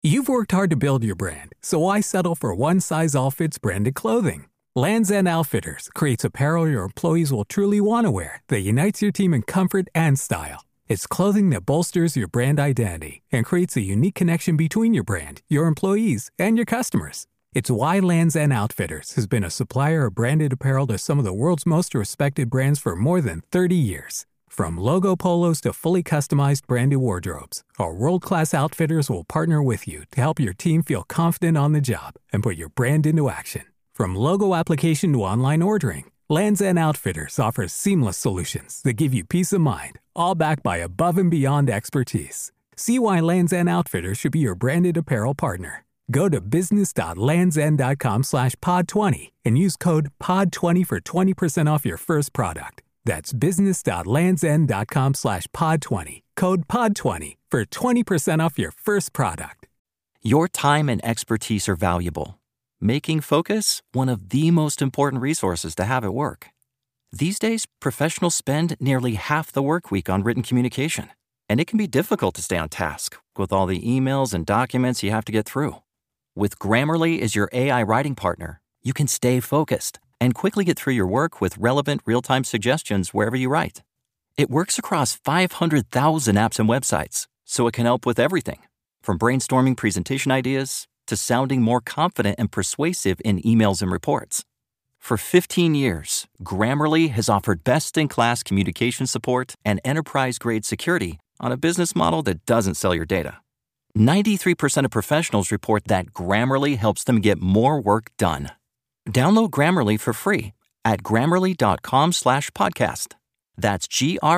You've worked hard to build your brand, so why settle for one-size-all-fits branded clothing? Lands' End Outfitters creates apparel your employees will truly want to wear that unites your team in comfort and style. It's clothing that bolsters your brand identity and creates a unique connection between your brand, your employees, and your customers. It's why Lands' End Outfitters has been a supplier of branded apparel to some of the world's most respected brands for more than 30 years. From logo polos to fully customized branded wardrobes, our world-class outfitters will partner with you to help your team feel confident on the job and put your brand into action. From logo application to online ordering, Lands' End Outfitters offers seamless solutions that give you peace of mind, all backed by above and beyond expertise. See why Lands' End Outfitters should be your branded apparel partner. Go to business.landsend.com/pod20 and use code POD20 for 20% off your first product. That's business.landsend.com/pod20. Code POD20 for 20% off your first product. Your time and expertise are valuable, making focus one of the most important resources to have at work. These days, professionals spend nearly half the work week on written communication, and it can be difficult to stay on task with all the emails and documents you have to get through. With Grammarly as your AI writing partner, you can stay focused and quickly get through your work with relevant real-time suggestions wherever you write. It works across 500,000 apps and websites, so it can help with everything, from brainstorming presentation ideas to sounding more confident and persuasive in emails and reports. For 15 years, Grammarly has offered best-in-class communication support and enterprise-grade security on a business model that doesn't sell your data. 93% of professionals report that Grammarly helps them get more work done. Download Grammarly for free at grammarly.com/podcast. That's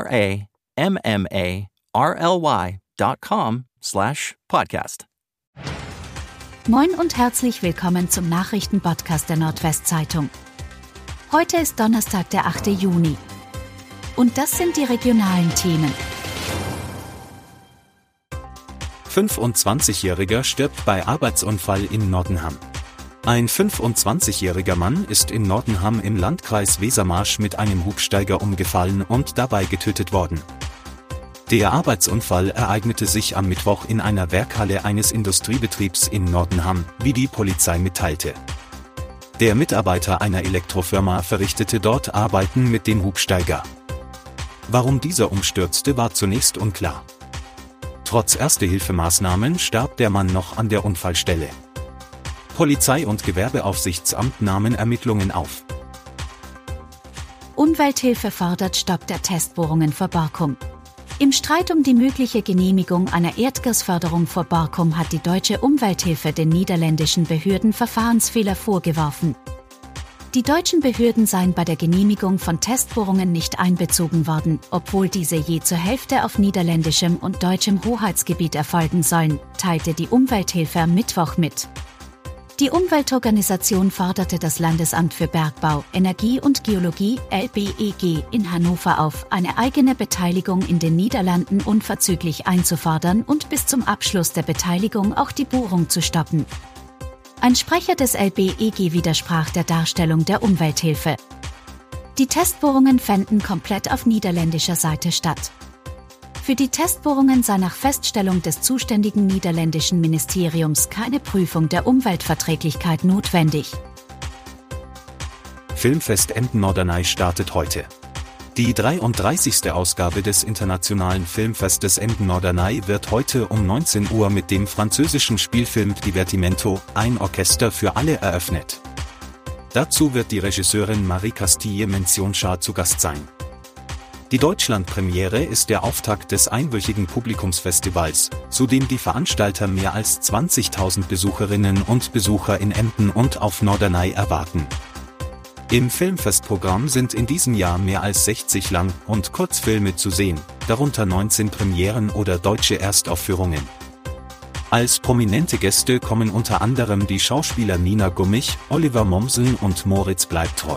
GRAMMARLY.com/podcast. Moin und herzlich willkommen zum Nachrichtenpodcast der Nordwestzeitung. Heute ist Donnerstag, der 8. Juni. Und das sind die regionalen Themen. 25-Jähriger stirbt bei Arbeitsunfall in Nordenham. Ein 25-jähriger Mann ist in Nordenham im Landkreis Wesermarsch mit einem Hubsteiger umgefallen und dabei getötet worden. Der Arbeitsunfall ereignete sich am Mittwoch in einer Werkhalle eines Industriebetriebs in Nordenham, wie die Polizei mitteilte. Der Mitarbeiter einer Elektrofirma verrichtete dort Arbeiten mit dem Hubsteiger. Warum dieser umstürzte, war zunächst unklar. Trotz Erste-Hilfe-Maßnahmen starb der Mann noch an der Unfallstelle. Polizei- und Gewerbeaufsichtsamt nahmen Ermittlungen auf. Umwelthilfe fordert Stopp der Testbohrungen vor Borkum. Im Streit um die mögliche Genehmigung einer Erdgasförderung vor Borkum hat die deutsche Umwelthilfe den niederländischen Behörden Verfahrensfehler vorgeworfen. Die deutschen Behörden seien bei der Genehmigung von Testbohrungen nicht einbezogen worden, obwohl diese je zur Hälfte auf niederländischem und deutschem Hoheitsgebiet erfolgen sollen, teilte die Umwelthilfe am Mittwoch mit. Die Umweltorganisation forderte das Landesamt für Bergbau, Energie und Geologie (LBEG) in Hannover auf, eine eigene Beteiligung in den Niederlanden unverzüglich einzufordern und bis zum Abschluss der Beteiligung auch die Bohrung zu stoppen. Ein Sprecher des LBEG widersprach der Darstellung der Umwelthilfe. Die Testbohrungen fänden komplett auf niederländischer Seite statt. Für die Testbohrungen sei nach Feststellung des zuständigen niederländischen Ministeriums keine Prüfung der Umweltverträglichkeit notwendig. Filmfest Emden-Norderney startet heute. Die 33. Ausgabe des Internationalen Filmfestes Emden-Norderney wird heute um 19 Uhr mit dem französischen Spielfilm Divertimento, ein Orchester für alle, eröffnet. Dazu wird die Regisseurin Marie Castille-Mention-Char zu Gast sein. Die Deutschlandpremiere ist der Auftakt des einwöchigen Publikumsfestivals, zu dem die Veranstalter mehr als 20.000 Besucherinnen und Besucher in Emden und auf Norderney erwarten. Im Filmfestprogramm sind in diesem Jahr mehr als 60 Lang- und Kurzfilme zu sehen, darunter 19 Premieren oder deutsche Erstaufführungen. Als prominente Gäste kommen unter anderem die Schauspieler Nina Gummich, Oliver Mommsen und Moritz Bleibtreu.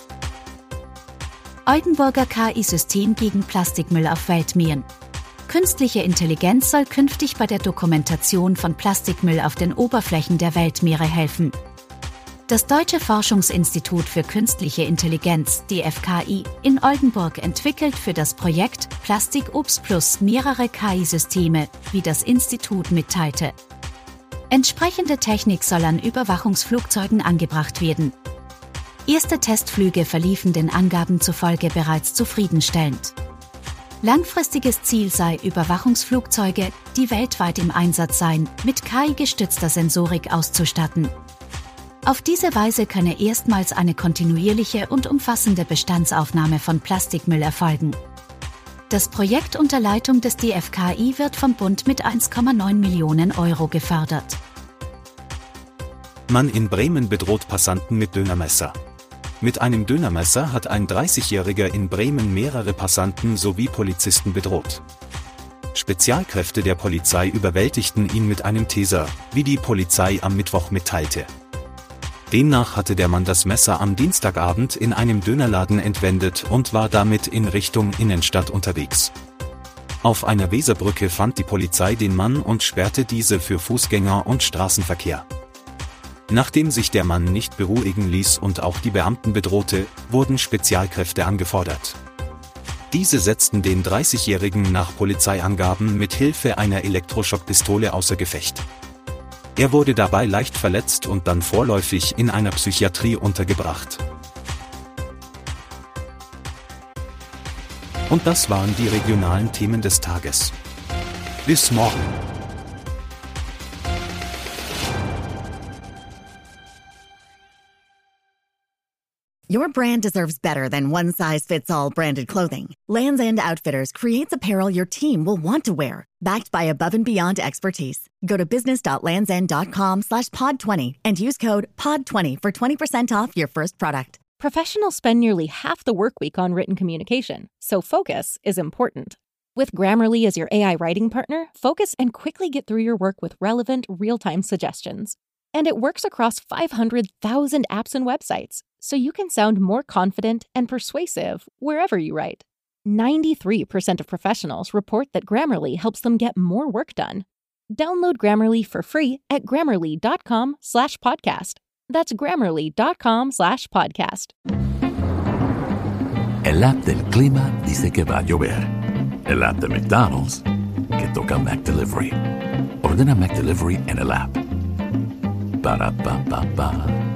Oldenburger KI-System gegen Plastikmüll auf Weltmeeren. Künstliche Intelligenz soll künftig bei der Dokumentation von Plastikmüll auf den Oberflächen der Weltmeere helfen. Das Deutsche Forschungsinstitut für Künstliche Intelligenz, DFKI, in Oldenburg entwickelt für das Projekt Plastik Ops Plus mehrere KI-Systeme, wie das Institut mitteilte. Entsprechende Technik soll an Überwachungsflugzeugen angebracht werden. Erste Testflüge verliefen den Angaben zufolge bereits zufriedenstellend. Langfristiges Ziel sei, Überwachungsflugzeuge, die weltweit im Einsatz seien, mit KI-gestützter Sensorik auszustatten. Auf diese Weise könne erstmals eine kontinuierliche und umfassende Bestandsaufnahme von Plastikmüll erfolgen. Das Projekt unter Leitung des DFKI wird vom Bund mit 1,9 Millionen Euro gefördert. Mann in Bremen bedroht Passanten mit Dönermesser. Mit einem Dönermesser hat ein 30-Jähriger in Bremen mehrere Passanten sowie Polizisten bedroht. Spezialkräfte der Polizei überwältigten ihn mit einem Taser, wie die Polizei am Mittwoch mitteilte. Demnach hatte der Mann das Messer am Dienstagabend in einem Dönerladen entwendet und war damit in Richtung Innenstadt unterwegs. Auf einer Weserbrücke fand die Polizei den Mann und sperrte diese für Fußgänger und Straßenverkehr. Nachdem sich der Mann nicht beruhigen ließ und auch die Beamten bedrohte, wurden Spezialkräfte angefordert. Diese setzten den 30-Jährigen nach Polizeiangaben mit Hilfe einer Elektroschockpistole außer Gefecht. Er wurde dabei leicht verletzt und dann vorläufig in einer Psychiatrie untergebracht. Und das waren die regionalen Themen des Tages. Bis morgen. Your brand deserves better than one-size-fits-all branded clothing. Lands' End Outfitters creates apparel your team will want to wear, backed by above-and-beyond expertise. Go to business.landsend.com/pod20 and use code POD20 for 20% off your first product. Professionals spend nearly half the work week on written communication, so focus is important. With Grammarly as your AI writing partner, focus and quickly get through your work with relevant, real-time suggestions. And it works across 500,000 apps and websites, so you can sound more confident and persuasive wherever you write. 93% of professionals report that Grammarly helps them get more work done. Download Grammarly for free at grammarly.com/podcast. That's grammarly.com/podcast. El app del clima dice que va a llover. El app de McDonald's que toca McDelivery. Ordena McDelivery en el app. Ba-da-ba-ba-ba.